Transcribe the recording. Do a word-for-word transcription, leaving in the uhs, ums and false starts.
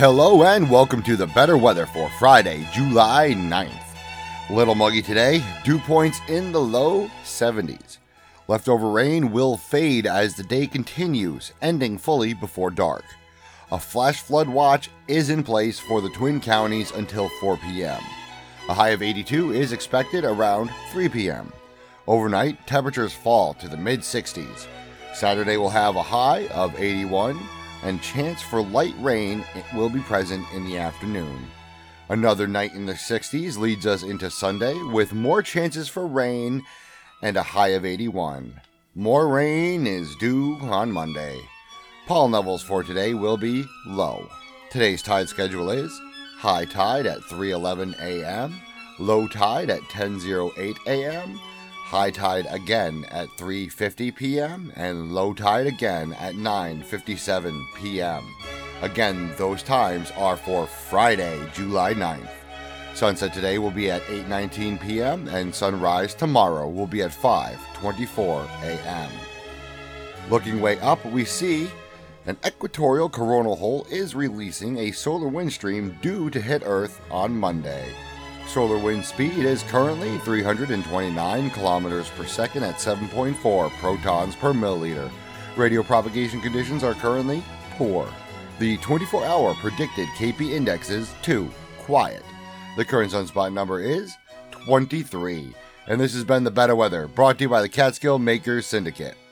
Hello and welcome to the better weather for Friday, July ninth. Little muggy today, dew points in the low seventies. Leftover rain will fade as the day continues, ending fully before dark. A flash flood watch is in place for the Twin Counties until four p.m. A high of eighty-two is expected around three p.m. Overnight, temperatures fall to the mid sixties. Saturday will have a high of eighty-one, and chance for light rain will be present in the afternoon. Another night in the sixties leads us into Sunday with more chances for rain and a high of eighty-one. More rain is due on Monday. Pollen levels for today will be low. Today's tide schedule is high tide at three eleven a.m., low tide at ten oh eight a.m., high tide again at three fifty p.m. and low tide again at nine fifty-seven p.m. Again, those times are for Friday, July ninth. Sunset today will be at eight nineteen p.m. and sunrise tomorrow will be at five twenty-four a.m. Looking way up, we see an equatorial coronal hole is releasing a solar wind stream due to hit Earth on Monday. Solar wind speed is currently three hundred twenty-nine kilometers per second at seven point four protons per milliliter. Radio propagation conditions are currently poor. The twenty-four hour predicted K P index is two, quiet. The current sunspot number is twenty-three. And this has been the Better Weather, brought to you by the Catskill Makers Syndicate.